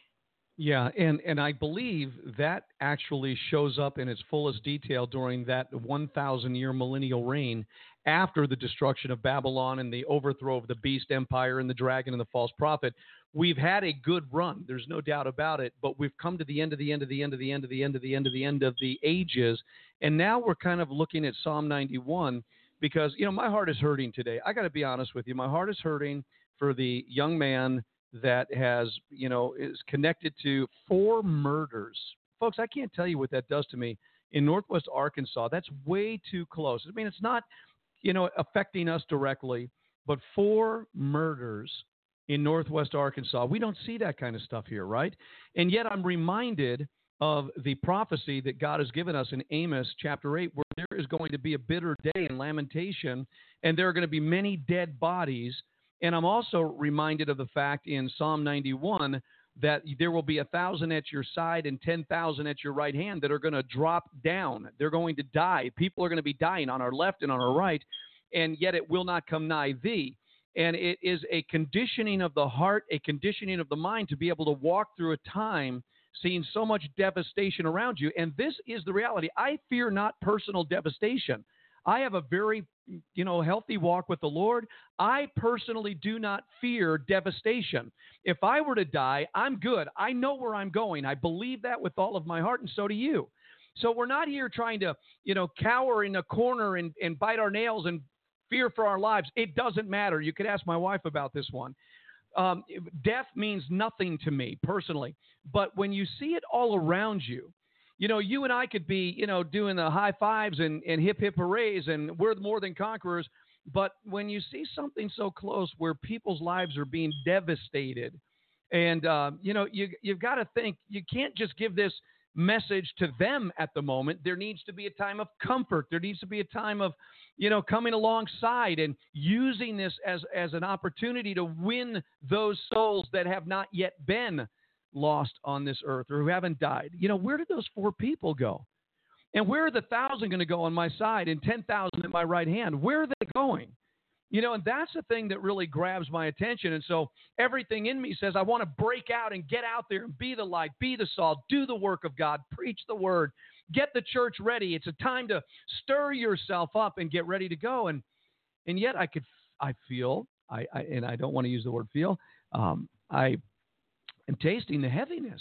Yeah, and, and I believe that actually shows up in its fullest detail during that one thousand year millennial reign after the destruction of Babylon and the overthrow of the beast empire and the dragon and the false prophet. We've had a good run. There's no doubt about it, but we've come to the end of the end of the end of the end of the end of the end of the end of the ages. And now we're kind of looking at Psalm ninety-one because, you know, my heart is hurting today. I got to be honest with you. My heart is hurting for the young man that has, you know, is connected to four murders. Folks, I can't tell you what that does to me. In Northwest Arkansas, that's way too close. I mean, it's not, you know, affecting us directly, but four murders in Northwest Arkansas. We don't see that kind of stuff here, right? And yet I'm reminded of the prophecy that God has given us in Amos chapter eight, where there is going to be a bitter day in lamentation, and there are going to be many dead bodies. And I'm also reminded of the fact in Psalm ninety-one that there will be a thousand at your side and ten thousand at your right hand that are going to drop down. They're going to die. People are going to be dying on our left and on our right, and yet it will not come nigh thee. And it is a conditioning of the heart, a conditioning of the mind to be able to walk through a time seeing so much devastation around you. And this is the reality. I fear not personal devastation. I have a very, you know, healthy walk with the Lord. I personally do not fear devastation. If I were to die, I'm good. I know where I'm going. I believe that with all of my heart, and so do you. So we're not here trying to, you know, cower in a corner and, and bite our nails and fear for our lives. It doesn't matter. You could ask my wife about this one. Um, death means nothing to me personally. But when you see it all around you, you know, you and I could be, you know, doing the high fives and, and hip, hip hoorays, and we're more than conquerors. But when you see something so close where people's lives are being devastated, and, uh, you know, you, you've got to think, you can't just give this message to them at the moment. There needs to be a time of comfort. There needs to be a time of, you know, coming alongside and using this as, as an opportunity to win those souls that have not yet been lost on this earth or who haven't died. You know, where did those four people go? And where are the thousand going to go on my side and ten thousand at my right hand? Where are they going? You know, and that's the thing that really grabs my attention. And so everything in me says, I want to break out and get out there and be the light, be the salt, do the work of God, preach the word, get the church ready. It's a time to stir yourself up and get ready to go. And and yet I could, I feel, I, I and I don't want to use the word feel, um, I am tasting the heaviness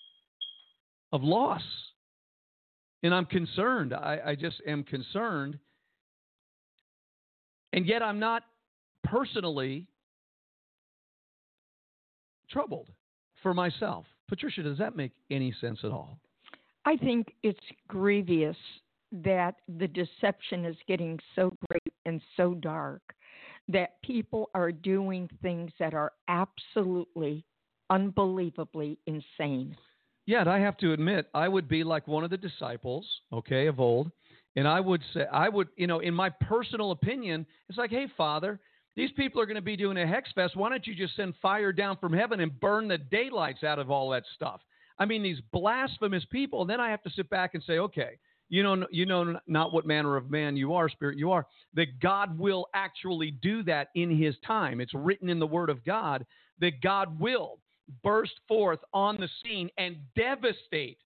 of loss. And I'm concerned. I, I just am concerned. And yet I'm not personally troubled for myself. Patricia, does that make any sense at all? I think it's grievous that the deception is getting so great and so dark that people are doing things that are absolutely, unbelievably insane. Yeah, and I have to admit, I would be like one of the disciples, okay, of old. And I would say, I would, you know, in my personal opinion, it's like, hey, Father, these people are going to be doing a hex fest. Why don't you just send fire down from heaven and burn the daylights out of all that stuff? I mean, these blasphemous people. And then I have to sit back and say, okay, you know, you know not what manner of man you are, spirit you are, that God will actually do that in his time. It's written in the word of God that God will burst forth on the scene and devastate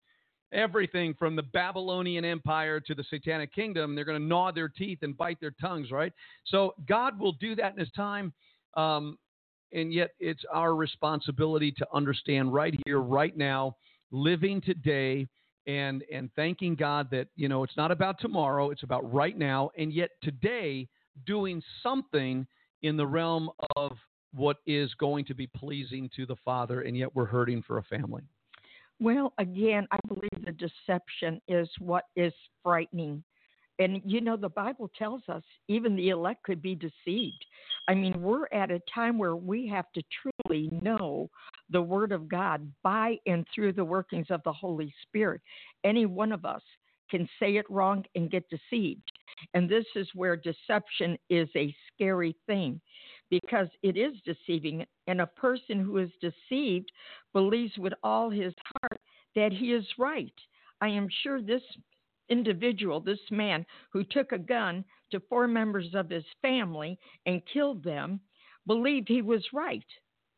everything from the Babylonian Empire to the Satanic Kingdom. They're going to gnaw their teeth and bite their tongues, right? So God will do that in his time. Um, and yet it's our responsibility to understand right here, right now, living today, and and thanking God that, you know, it's not about tomorrow, it's about right now, and yet today doing something in the realm of what is going to be pleasing to the Father, and yet we're hurting for a family. Well, again, I believe the deception is what is frightening. And, you know, the Bible tells us even the elect could be deceived. I mean, we're at a time where we have to truly know the Word of God by and through the workings of the Holy Spirit. Any one of us can say it wrong and get deceived. And this is where deception is a scary thing, because it is deceiving. And a person who is deceived believes with all his heart that he is right. I am sure this individual, this man who took a gun to four members of his family and killed them, believed he was right,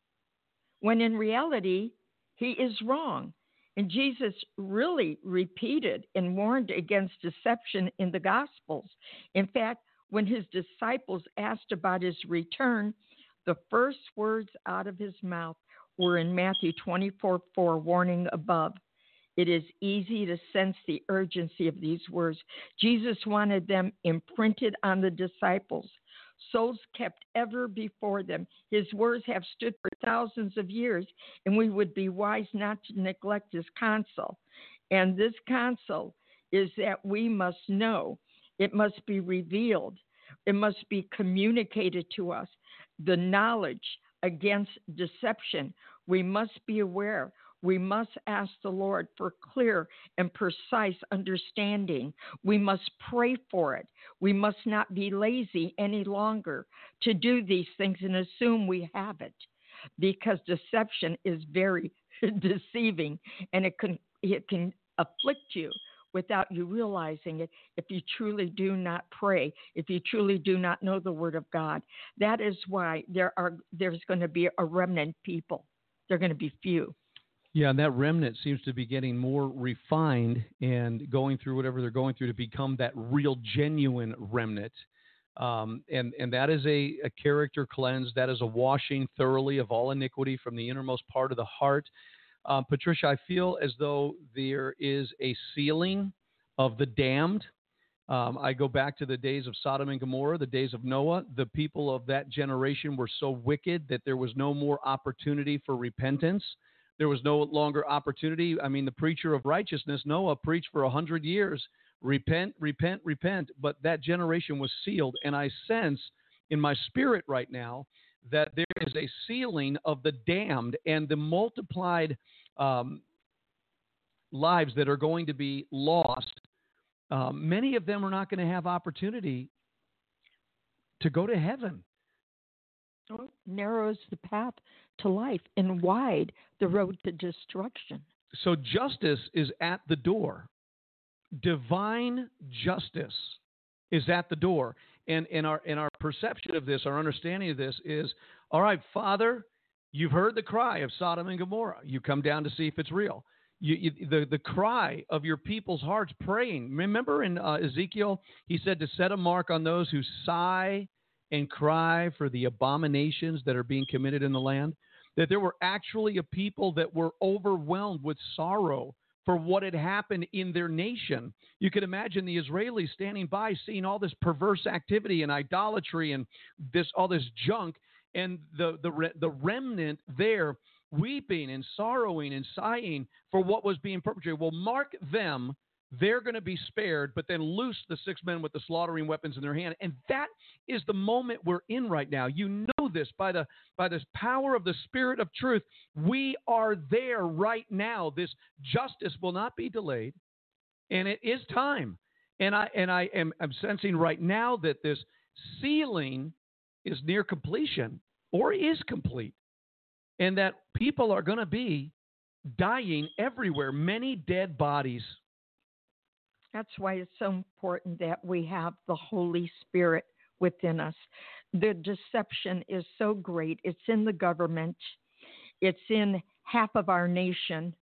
when in reality, he is wrong. And Jesus really repeated and warned against deception in the Gospels. In fact, when his disciples asked about his return, the first words out of his mouth were in Matthew twenty-four four, warning above. It is easy to sense the urgency of these words. Jesus wanted them imprinted on the disciples, souls kept ever before them. His words have stood for thousands of years, and we would be wise not to neglect his counsel. And this counsel is that we must know. It must be revealed. It must be communicated to us. The knowledge against deception. We must be aware. We must ask the Lord for clear and precise understanding. We must pray for it. We must not be lazy any longer to do these things and assume we have it, because deception is very deceiving, and it can it can afflict you without you realizing it if you truly do not pray, if you truly do not know the Word of God. That is why there are there's going to be a remnant people. They're going to be few. Yeah, and that remnant seems to be getting more refined and going through whatever they're going through to become that real, genuine remnant. Um, and, and that is a, a character cleanse. That is a washing thoroughly of all iniquity from the innermost part of the heart. Um, Patricia, I feel as though there is a sealing of the damned. Um, I go back to the days of Sodom and Gomorrah, the days of Noah. The people of that generation were so wicked that there was no more opportunity for repentance. There was no longer opportunity. I mean, the preacher of righteousness, Noah, preached for a hundred years, repent, repent, repent. But that generation was sealed. And I sense in my spirit right now that there is a sealing of the damned, and the multiplied um, lives that are going to be lost. Um, many of them are not going to have opportunity to go to heaven. Oh, narrows the path to life, and wide the road to destruction. So justice is at the door. Divine justice is at the door. And in our in our perception of this, our understanding of this is, all right, Father, you've heard the cry of Sodom and Gomorrah. You come down to see if it's real. You, you, the, the cry of your people's hearts praying. Remember in uh, Ezekiel, he said to set a mark on those who sigh and cry for the abominations that are being committed in the land. That there were actually a people that were overwhelmed with sorrow for what had happened in their nation. You could imagine the Israelis standing by, seeing all this perverse activity and idolatry and this all this junk, and the the the remnant there weeping and sorrowing and sighing for what was being perpetrated. Well, mark them. They're going to be spared, but then loose the six men with the slaughtering weapons in their hand. And that is the moment we're in right now. You know this by the by this power of the Spirit of truth. We are there right now. This justice will not be delayed, and it is time. And I and I am I'm sensing right now that this sealing is near completion or is complete, and that people are going to be dying everywhere, many dead bodies. That's why it's so important that we have the Holy Spirit within us. The deception is so great. It's in the government. It's in half of our nation.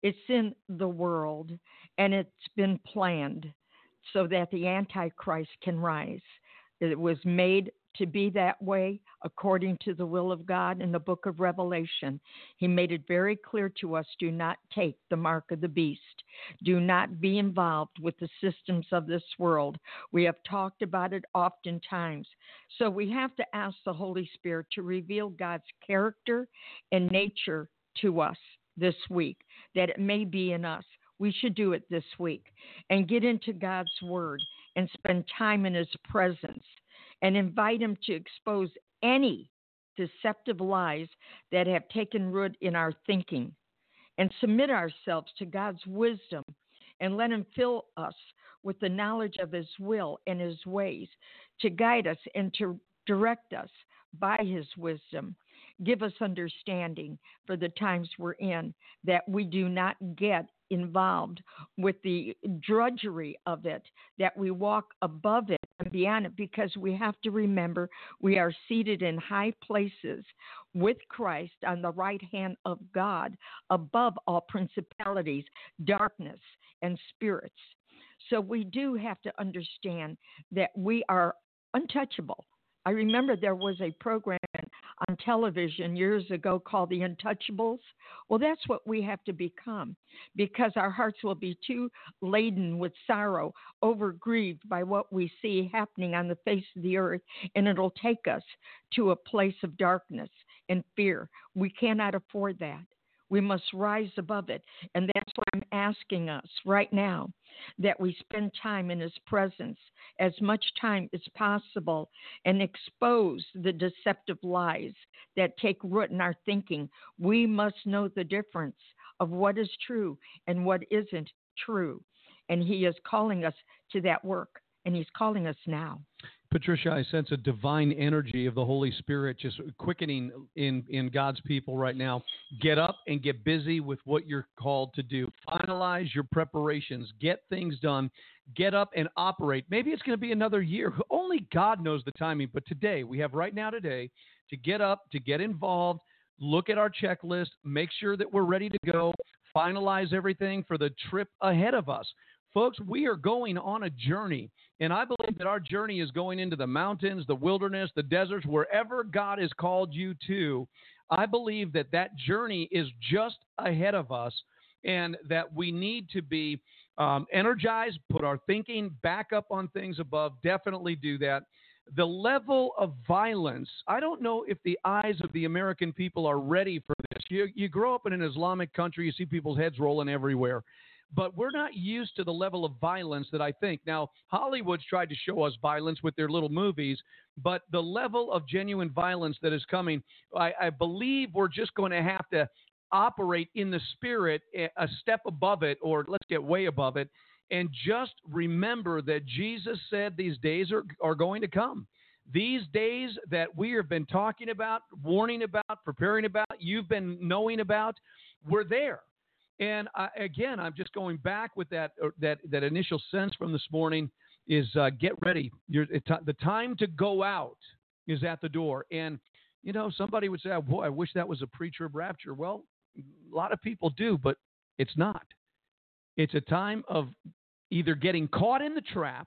It's in the world, and it's been planned so that the Antichrist can rise. It was made to be that way according to the will of God in the book of Revelation. He made it very clear to us, do not take the mark of the beast. Do not be involved with the systems of this world. We have talked about it oftentimes. So we have to ask the Holy Spirit to reveal God's character and nature to us this week, that it may be in us. We should do it this week and get into God's Word and spend time in His presence and invite Him to expose any deceptive lies that have taken root in our thinking, and submit ourselves to God's wisdom and let Him fill us with the knowledge of His will and His ways to guide us and to direct us by His wisdom. Give us understanding for the times we're in, that we do not get involved with the drudgery of it, that we walk above it and beyond it, because we have to remember we are seated in high places with Christ on the right hand of God, above all principalities, darkness, and spirits. So we do have to understand that we are untouchable. I remember there was a program on television years ago called The Untouchables. Well, that's what we have to become, because our hearts will be too laden with sorrow, overgrieved by what we see happening on the face of the earth, and it'll take us to a place of darkness and fear. We cannot afford that. We must rise above it. And that's why I'm asking us right now that we spend time in His presence, as much time as possible, and expose the deceptive lies that take root in our thinking. We must know the difference of what is true and what isn't true. And He is calling us to that work, and He's calling us now. Patricia, I sense a divine energy of the Holy Spirit just quickening in, in God's people right now. Get up and get busy with what you're called to do. Finalize your preparations. Get things done. Get up and operate. Maybe it's going to be another year. Only God knows the timing. But today, we have right now today to get up, to get involved, look at our checklist, make sure that we're ready to go, finalize everything for the trip ahead of us. Folks, we are going on a journey, and I believe that our journey is going into the mountains, the wilderness, the deserts, wherever God has called you to. I believe that that journey is just ahead of us, and that we need to be um, energized, put our thinking back up on things above. Definitely do that. The level of violence, I don't know if the eyes of the American people are ready for this. You, you grow up in an Islamic country, you see people's heads rolling everywhere. But we're not used to the level of violence that I think. Now, Hollywood's tried to show us violence with their little movies, but the level of genuine violence that is coming, I, I believe we're just going to have to operate in the spirit a step above it, or let's get way above it, and just remember that Jesus said these days are, are going to come. These days that we have been talking about, warning about, preparing about, you've been knowing about, we're there. And I, again, I'm just going back with that uh, that that initial sense from this morning is uh, get ready. You're, it, the time to go out is at the door. And, you know, somebody would say, oh, boy, I wish that was a pre-trib rapture. Well, a lot of people do, but it's not. It's a time of either getting caught in the trap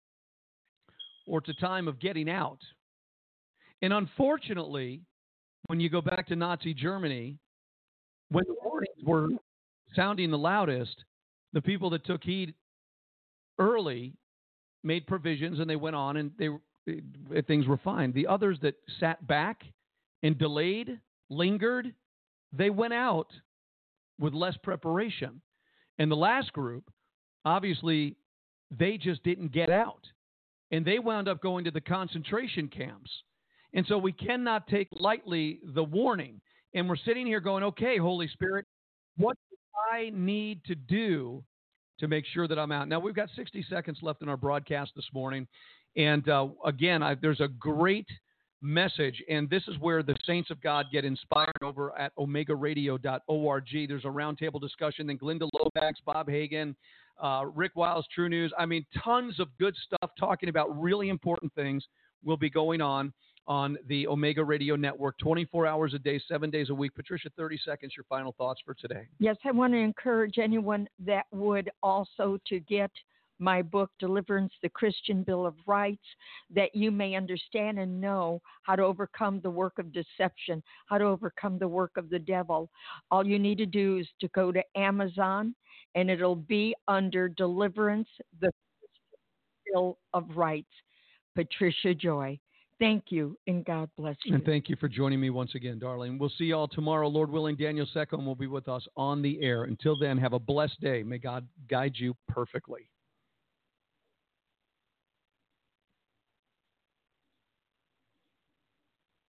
or it's a time of getting out. And unfortunately, when you go back to Nazi Germany, when the warnings were sounding the loudest, the people that took heed early made provisions and they went on and they, they things were fine. The others that sat back and delayed, lingered, they went out with less preparation. And the last group, obviously, they just didn't get out. And they wound up going to the concentration camps. And so we cannot take lightly the warning. And we're sitting here going, okay, Holy Spirit, what do I need to do to make sure that I'm out? Now, we've got sixty seconds left in our broadcast this morning. And uh, again, I, there's a great message, and this is where the saints of God get inspired over at omega radio dot org. There's a roundtable discussion. Then Glinda Lovax, Bob Hagan, uh, Rick Wiles, True News. I mean, tons of good stuff talking about really important things will be going on on the Omega Radio Network, twenty-four hours a day, seven days a week. Patricia, thirty seconds, your final thoughts for today. Yes, I want to encourage anyone that would also to get my book, Deliverance, the Christian Bill of Rights, that you may understand and know how to overcome the work of deception, how to overcome the work of the devil. All you need to do is to go to Amazon, and it'll be under Deliverance, the Christian Bill of Rights. Patricia Joy. Thank you, and God bless you. And thank you for joining me once again, darling. We'll see you all tomorrow. Lord willing, Daniel Seckham will be with us on the air. Until then, have a blessed day. May God guide you perfectly.